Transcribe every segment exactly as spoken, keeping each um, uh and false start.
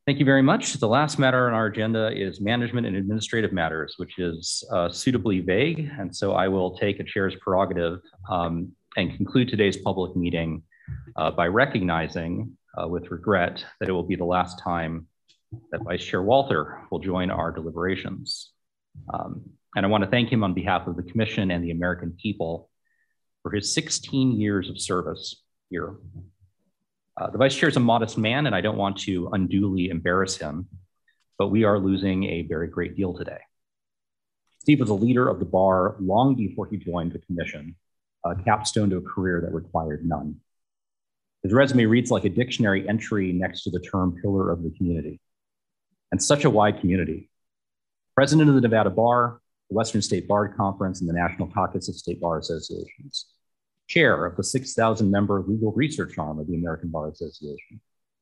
Thank you very much. The last matter on our agenda is management and administrative matters, which is uh, suitably vague. And so I will take a chair's prerogative um, and conclude today's public meeting uh, by recognizing uh, with regret that it will be the last time that Vice Chair Walther will join our deliberations. Um, and I want to thank him on behalf of the Commission and the American people for his sixteen years of service here. Uh, the Vice Chair is a modest man, and I don't want to unduly embarrass him, but we are losing a very great deal today. Steve was a leader of the bar long before he joined the Commission, a capstone to a career that required none. His resume reads like a dictionary entry next to the term pillar of the community, and such a wide community. President of the Nevada Bar, the Western State Bar Conference, and the National Caucus of State Bar Associations. Chair of the six thousand member legal research arm of the American Bar Association.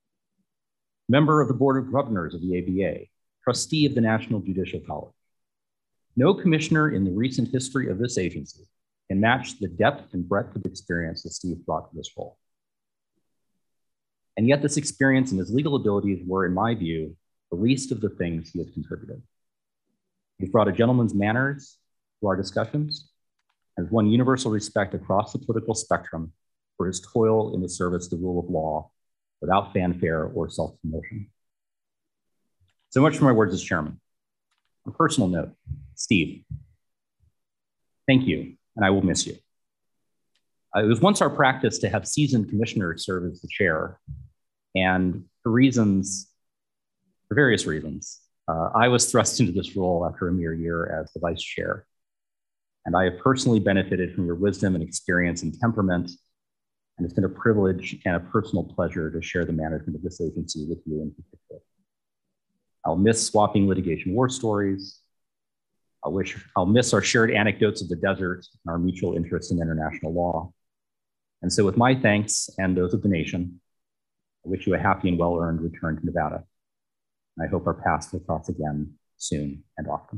Member of the Board of Governors of the A B A, trustee of the National Judicial College. No commissioner in the recent history of this agency can match the depth and breadth of experience that Steve brought to this role. And yet this experience and his legal abilities were, in my view, the least of the things he has contributed. He's brought a gentleman's manners to our discussions, has won universal respect across the political spectrum for his toil in the service of the rule of law without fanfare or self-promotion. So much for my words as chairman. On a personal note, Steve, thank you, and I will miss you. Uh, it was once our practice to have seasoned commissioners serve as the chair, and for reasons, for various reasons, uh, I was thrust into this role after a mere year as the vice chair. And I have personally benefited from your wisdom and experience and temperament. And it's been a privilege and a personal pleasure to share the management of this agency with you in particular. I'll miss swapping litigation war stories. I wish, I'll miss our shared anecdotes of the desert and our mutual interest in international law. And so with my thanks and those of the nation, I wish you a happy and well-earned return to Nevada. And I hope our paths will cross again soon and often.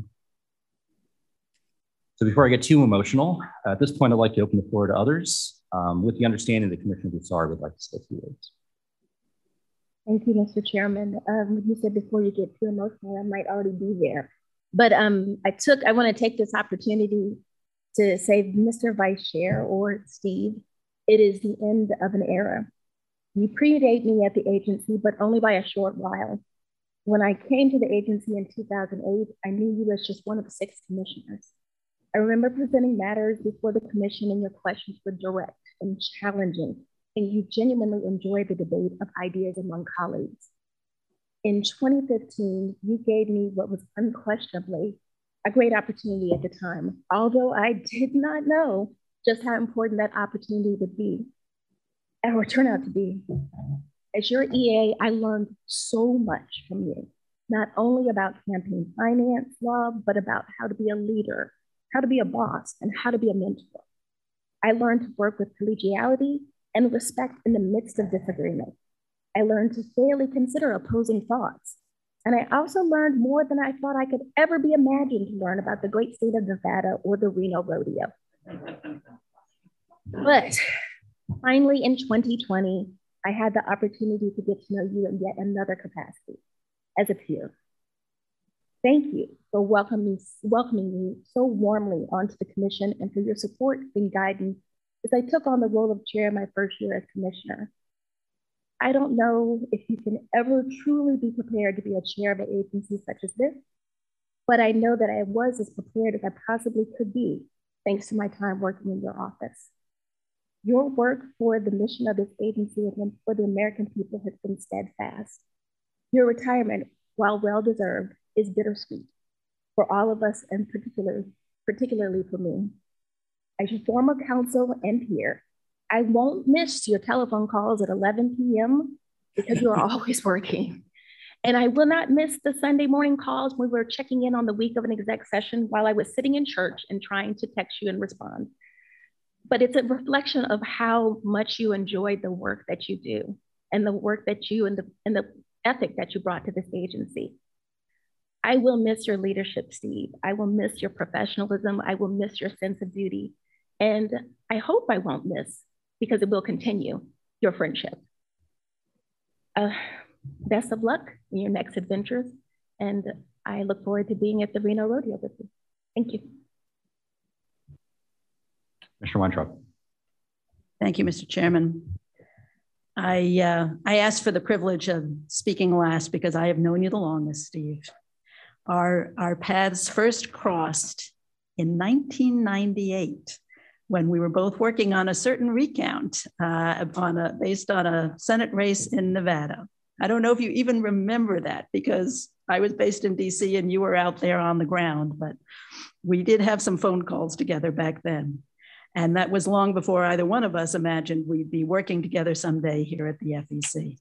So before I get too emotional, uh, at this point, I'd like to open the floor to others um, with the understanding that Commissioner Broussard would like to say a few words. Thank you, Mister Chairman. Um, you said before you get too emotional, I might already be there. But um, I took, I want to take this opportunity to say, Mister Vice Chair or Steve, it is the end of an era. You predate me at the agency, but only by a short while. When I came to the agency in two thousand eight, I knew you as just one of six commissioners. I remember presenting matters before the commission and your questions were direct and challenging, and you genuinely enjoyed the debate of ideas among colleagues. In twenty fifteen, you gave me what was unquestionably a great opportunity at the time, although I did not know just how important that opportunity would be, or turn out to be. As your E A, I learned so much from you, not only about campaign finance law, but about how to be a leader, how to be a boss, and how to be a mentor. I learned to work with collegiality and respect in the midst of disagreement. I learned to fairly consider opposing thoughts. And I also learned more than I thought I could ever be imagined to learn about the great state of Nevada or the Reno Rodeo. But finally in twenty twenty, I had the opportunity to get to know you in yet another capacity as a peer. Thank you for welcoming, welcoming me so warmly onto the commission and for your support and guidance as I took on the role of chair my first year as commissioner. I don't know if you can ever truly be prepared to be a chair of an agency such as this, but I know that I was as prepared as I possibly could be, thanks to my time working in your office. Your work for the mission of this agency and for the American people has been steadfast. Your retirement, while well-deserved, is bittersweet for all of us and particularly, particularly for me. As your former counsel and peer, I won't miss your telephone calls at eleven p m because you're always working. And I will not miss the Sunday morning calls when we were checking in on the week of an exec session while I was sitting in church and trying to text you and respond. But it's a reflection of how much you enjoyed the work that you do and the work that you and the, and the ethic that you brought to this agency. I will miss your leadership, Steve. I will miss your professionalism. I will miss your sense of duty. And I hope I won't miss, because it will continue, your friendship. Uh, Best of luck in your next adventures, and I look forward to being at the Reno Rodeo with you. Thank you. Mister Weintraub. Thank you, Mister Chairman. I, uh, I asked for the privilege of speaking last because I have known you the longest, Steve. Our, our paths first crossed in nineteen ninety-eight when we were both working on a certain recount uh, on a, based on a Senate race in Nevada. I don't know if you even remember that because I was based in D C and you were out there on the ground, but we did have some phone calls together back then. And that was long before either one of us imagined we'd be working together someday here at the F E C.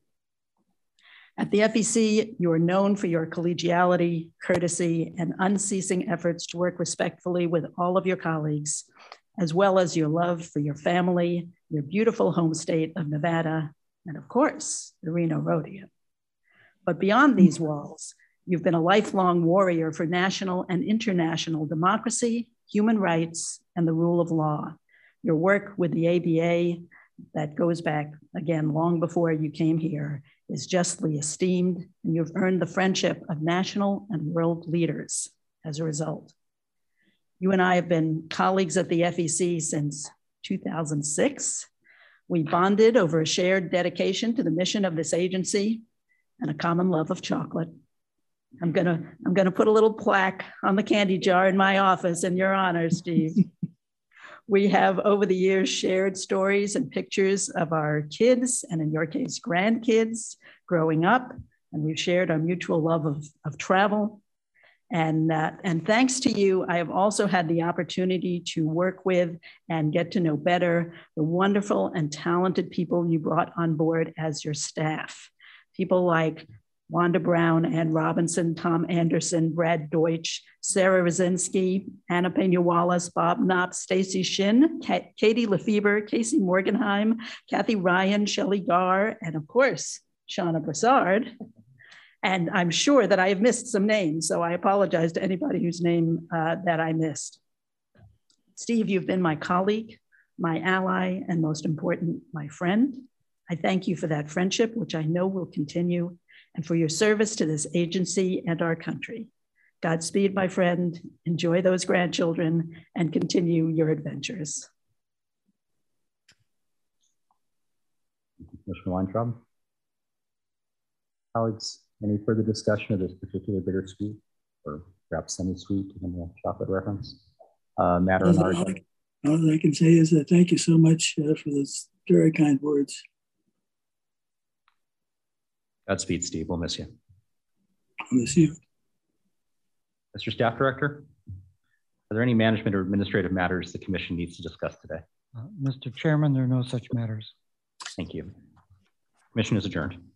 At the F E C, you are known for your collegiality, courtesy, and unceasing efforts to work respectfully with all of your colleagues, as well as your love for your family, your beautiful home state of Nevada, and of course, the Reno Rodeo. But beyond these walls, you've been a lifelong warrior for national and international democracy, human rights, and the rule of law. Your work with the A B A that goes back, again, long before you came here is justly esteemed, and you've earned the friendship of national and world leaders as a result. You and I have been colleagues at the F E C since two thousand six. We bonded over a shared dedication to the mission of this agency and a common love of chocolate. I'm gonna, I'm gonna put a little plaque on the candy jar in my office in your honor, Steve. We have over the years shared stories and pictures of our kids, and in your case, grandkids growing up, and we've shared our mutual love of, of travel. And, uh, and thanks to you, I have also had the opportunity to work with and get to know better the wonderful and talented people you brought on board as your staff. People like Wanda Brown, Ann Robinson, Tom Anderson, Brad Deutsch, Sarah Rosinski, Anna Pena-Wallace, Bob Knopp, Stacy Shin, K Katie Lefebvre, Casey Morgenheim, Kathy Ryan, Shelley Garr, and of course, Shauna Brassard. And I'm sure that I have missed some names, so I apologize to anybody whose name uh, that I missed. Steve, you've been my colleague, my ally, and most important, my friend. I thank you for that friendship, which I know will continue, and for your service to this agency and our country. Godspeed, my friend. Enjoy those grandchildren and continue your adventures. Mister Weintraub. Colleagues, any further discussion of this particular bittersweet or perhaps semi-sweet in the chocolate reference uh, matter? All, all, all I can say is that thank you so much uh, for those very kind words. Godspeed, Steve. We'll miss you. I'll miss you. Mister Staff Director, are there any management or administrative matters the Commission needs to discuss today? Uh, Mister Chairman, there are no such matters. Thank you. Commission is adjourned.